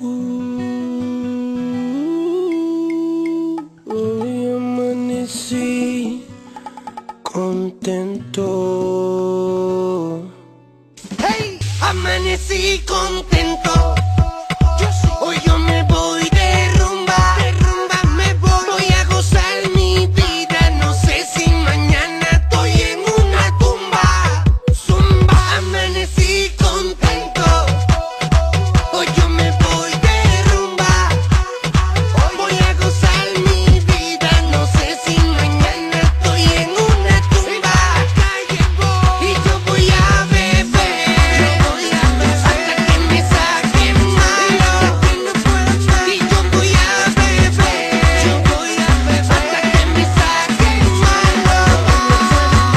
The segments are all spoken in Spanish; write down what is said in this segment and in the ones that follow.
Hoy amanecí contento. Hey, amanecí contento. Hoy yo me voy de rumba, me voy. Voy a gozar mi vida, no sé si mañana estoy en una tumba. Zumba, amanecí contento. Hoy yo me voy de rumba. Voy a gozar mi vida, no sé si mañana estoy en una tumba. Y yo voy a beber hasta que me saquen malo. Y yo voy a beber hasta que me saquen malo.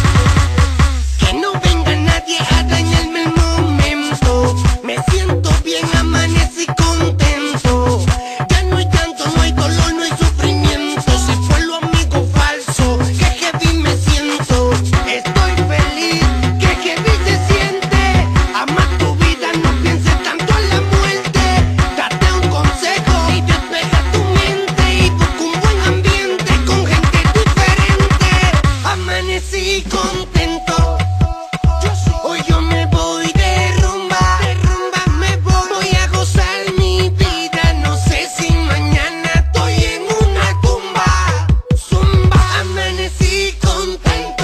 Que no venga nadie a dañarme el momento. Me siento bien, amanecí contento. Ya no hay llanto, no hay dolor, no hay sufrimiento. Se fue lo amigo falso, que heavy me siento. Estoy feliz, que heavy se siente. Ama tu vida, no pienses tanto en la muerte. Date un consejo y despeja tu mente. Y busca un buen ambiente con gente diferente. Amanecí contento. Hoy yo me voy de rumba, me voy. Voy a gozar mi vida, no sé si mañana estoy en una tumba. Zumba, amanecí contento.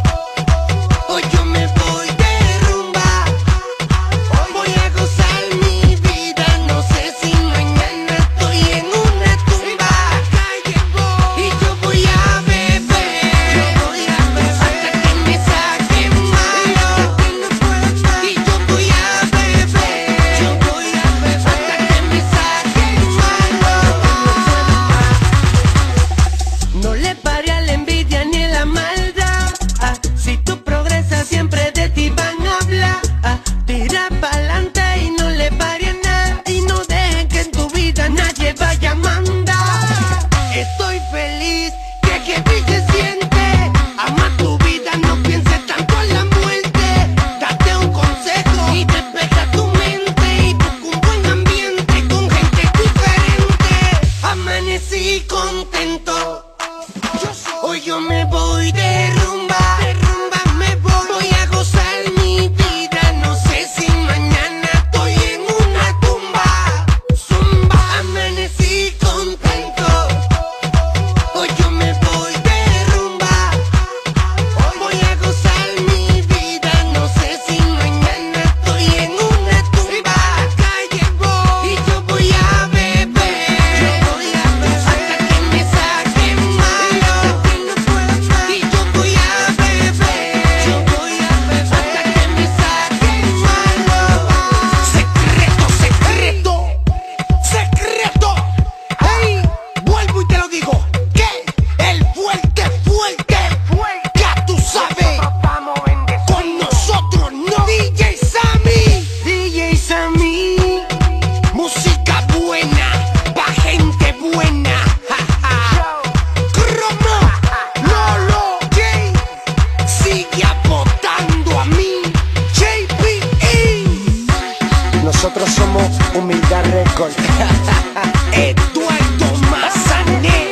Hoy yo me voy de rumba. Voy a gozar mi vida, no sé si mañana estoy en una tumba. Y yo voy a beber hasta que me saquen malo. Y yo voy a beber hasta que me saquen malo. No le pare a la envidia ni a la maldad. Si tú progresas siempre de ti van a hablar. Tira pa'lante y no le pare a nada. Y no dejes que en tu vida nadie vaya a mandar. Estoy feliz, que heavy se siente. Ama tu vida, no pienses tanto en la muerte. Date un consejo y despeja tu mente. Y busca un buen ambiente con gente diferente. Amanecí contento. Hoy yo me voy de rumba, me voy. Voy a gozar mi vida, no sé si mañana estoy en una tumba. Zumba, amanecí contento. Hoy yo me voy de rumba. Voy a gozar mi vida, no sé si mañana estoy en una tumba. Y yo voy a beber hasta que me saquen malo. Y yo voy a beber hasta que me saquen malo. Secreto, secreto, secreto. Hey, vuelvo y te lo digo. Que el fuerte, ya tú sabes. Con nosotros no. DJ Sammy, música buena, pa' gente buena. Cromo, Lolo, Jay, sigue apostando a mí. JPE. Nosotros somos Humildad Record. Eduardo Mazané.